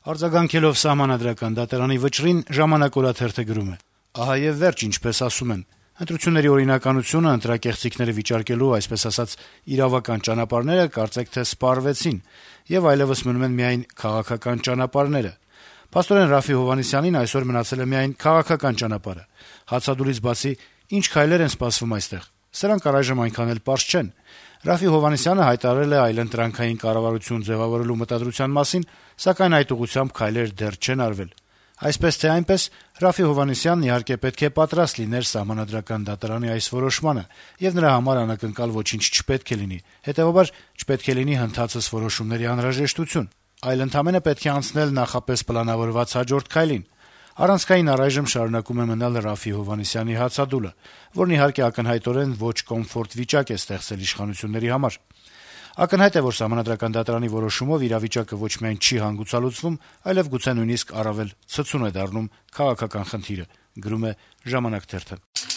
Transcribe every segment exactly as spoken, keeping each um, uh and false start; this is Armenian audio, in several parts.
Արձագանքելով Սահմանադրական դատարանի վճռին, «Ժամանակ» օրաթերթը գրում է. - «Ահա եւ վերջ, ինչպես ասում են. ընտրությունների օրինականությունը, ընտրակեղծիքները վիճարկելու, այսպես ասած, իրավական ճանապարհները կարծեք թե սպառվեցին, եւ այլեւս մնում են միայն քաղաքական ճանապարհները։ Փաստորեն Րաֆֆի Հովհաննիսյանին այսօր մնացել է միայն քաղաքական ճանապարհը։ Հացադուլից բացի ինչ քայլեր են սպասվում այստեղ։ Սրանք առայժմ այնքան էլ պարզ չեն։ Րաֆֆի Հովհաննիսյանը հայտարարել է այլընտրանքային կառավարություն ձեւավորելու մտադրության մասին, սակայն այդ ուղղությամբ քայլեր դեռ չեն արվել։ Այսպես թե այնպես, Րաֆֆի Հովհաննիսյանն իհարկե պետք է պատրաստ լիներ Սահմանադրական դատարանի այս որոշմանը, եւ նրա համար անակնկալ ոչինչ չպետք է լինի, հետեւաբար չպետք է լինի հնդածս որոշումների անհրաժեշտություն, այլ ընդամենը պետք է անցնել նախապես պլանավորված հաջորդ քայլին։ Առանցքային առայժմ շարունակում է մնալ Րաֆֆի Հովհաննիսյանի հացադուլը, որն իհարկե ակնհայտորեն ոչ կոմֆորտ վիճակ է ստեղծել իշխանությունների համար։ Ակնհայտ է, որ Սահմանադրական դատարանի որոշումով իրավիճակը ոչ միայն չի հանգուցալուծվում, այլև գուցե նույնիսկ առավել ցցուն է դառնում քաղաքական խնդիրը, գրում է «Ժամանակ» թերթը»։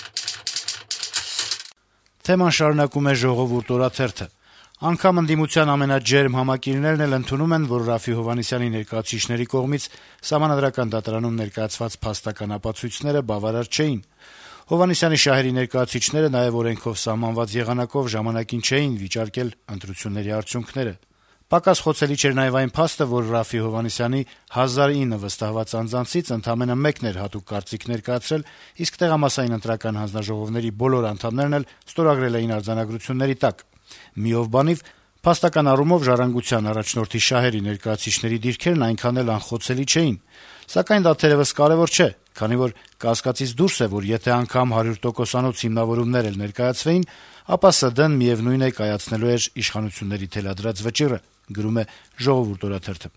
Թեման շարունակում է «Ժողովուրդ» օրաթերթը. - «Անգամ ընդդիմության ամենաջերմ համակիրներն էլ ընդունում են, որ Րաֆֆի Հովհաննիսյանի ներկայացուցիչների կողմից Սահմանադրական դատարանում ներկայացված փաստական ապացույցները բավարար չէին։ Հովհաննիսյանի շահերի ներկայացուցիչները նաեւ օրենքով սահմանված եղանակով ժամանակին չէին վիճարկել ընտրությունների արդյունքները։ Պակաս խոցելի չէր նաեւ այն փաստը, որ Րաֆֆի Հովհաննիսյանի հազար ինը վստահված անձանցից ընդամենը մեկն էր հատուկ կարծիք ներկայացրել, իսկ տեղամասային ընտրական հանձնաժողովների բոլոր անդամներն էլ ստորագրել էին արձանագրությունների տակ։ Միով բանիվ, փաստական առումով «Ժառանգության» առաջնորդի շահերի ներկայացուցիչների դիրքերն այնքան էլ անխոցելի չէին։ Սակայն դա թերեւս կարեւոր չէ, քանի որ կասկածից դուրս է, որ եթե անգամ հարյուր տոկոսանոց հիմնավորումներ էլ ներկայացվեին, ապա ՍԴ-ն միեւնույն է կայացնելու էր իշխանությունների թելադրած վճիռը», գրում է «Ժողովուրդ» օրաթերթը։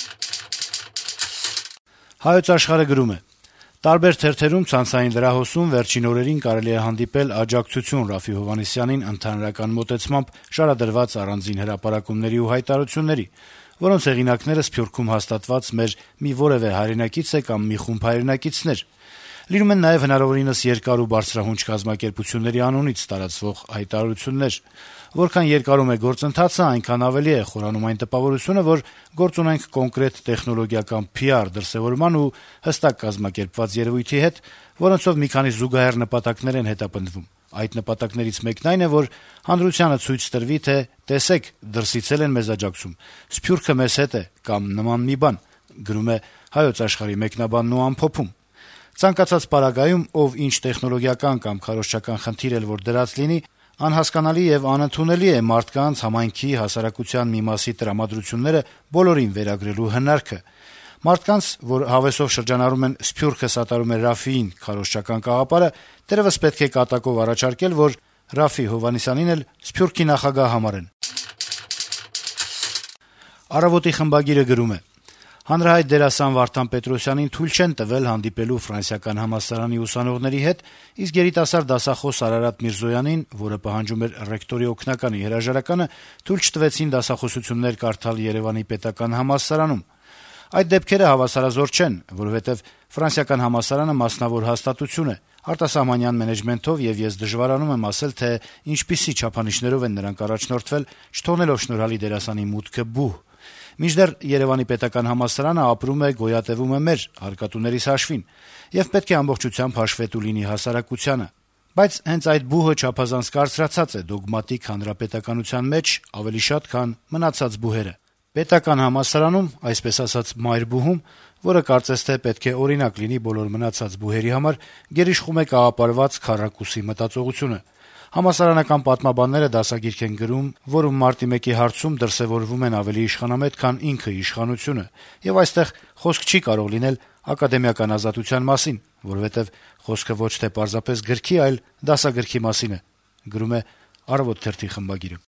«Հայոց Աշխարհ»-ը գրում է. - «Տարբեր թերթերում ցանցային լրահոսում վերջին օրերին կարելի է հանդիպել աջակցություն Րաֆֆի Հովհաննիսյանին ընդհանրական մոտեցմամբ շարադրված առանձին հրապարակումների ու հայտարարությունների, որոնց հեղինակները Սփյուռքում հաստատված մեր մի որեւէ հայրենակից է կամ մի խումբ հայրենակիցներ։ Լինում են նաեւ հնարավորինս երկար ու բարձրահունչ կազմակերպությունների անունից տարածվող հայտարարություններ։ Որքան երկարում է գործընթացը, այնքան ավելի է խորանում այն տպավորությունը, որ գործ ունենք կոնկրետ տեխնոլոգիական փի ար դրսեւորման ու հստակ կազմակերպված երևույթի հետ, որոնցով մի քանի զուգահեռ նպատակներ են հետապնդվում։ Այդ նպատակներից մեկն այն է, որ հանրությանը ցույց տրվի, թե տեսեք, դրսից էլ են մեզ աջակցում, Սփյուռքը մեզ հետ է կամ նման մի բան», գրում է «Հայոց Աշխարհ»-ի մեկնաբանն ու ամփոփում։ Ցանկացած պարագայում, ով ինչ տեխնոլոգիական կամ քարոզչական խնդիր էլ որ դրած լինի, անհասկանալի եւ անընդունելի է մարդկանց, համայնքի, հասարակության մի մասի տրամադրությունները բոլորին վերագրելու հնարքը։ Մարդկանց, որ հավեսով շրջանառում են «Սփյուռքը սատարում է Րաֆֆիին» քարոզչական կաղապարը, դեռեւս պետք է կատակով առաջարկել, որ Րաֆֆի Հովհաննիսյանին էլ Սփյուռքի նախագահ համարեն։ «Առավոտ»-ի խմբագիրը գրում է. - «Հանրահայտ դերասան Վարդան Պետրոսյանին թույլ չեն տվել հանդիպելու Ֆրանսիական համալսարանի ուսանողների հետ, իսկ երիտասարդ դասախոս Արարատ Միրզոյանին, որը պահանջում էր ռեկտորի օգնականի հրաժարականը, թույլ չտվեցին դասախոսություններ կարդալ Երեւանի պետական համալսարանում։ Այդ դեպքերը հավասարազոր չեն, որովհետեւ Ֆրանսիական համալսարանը մասնավոր հաստատություն է, արտասահմանյան մենեջմենթով, եւ ես դժվարանում եմ ասել, թե ինչպիսի չափանիշներով են նրանք առաջնորդվել, չթողնելով շնորհալի դերասանի մուտքը բուհ։ Մինչդեռ Երեւանի պետական համալսարանը ապրում է, գոյատևում է մեր հարկատուներիս հաշվին, եւ պետք է ամբողջությամբ հաշվետու լինի հասարակությանը։ Բայց հենց այդ բուհը չափազանց կարծրացած է դոգմատիկ հանրապետականության մեջ ավելի շատ, քան մնացած բուհերը։ Պետական համալսարանում, այսպես ասած մայր բուհում, որը կարծես թե պետք է օրինակ լինի բոլոր մնացած բուհերի համար, գերիշխում է կաղապարված քառակուսի մտածողությունը։ Համալսարանական պատմաբանները դասագիրք են գրում, որում մարտի մեկի հարցում դրսեւորվում են ավելի իշխանամետ, քան ինքը իշխանությունը, եւ այստեղ խոսք չի կարող լինել ակադեմիական ազատության մասին, որովհետեւ խոսքը ոչ թե պարզապես գրքի, այլ դասագրքի մասին է», գրում է «Առավոտ» թերթի խմբագիրը։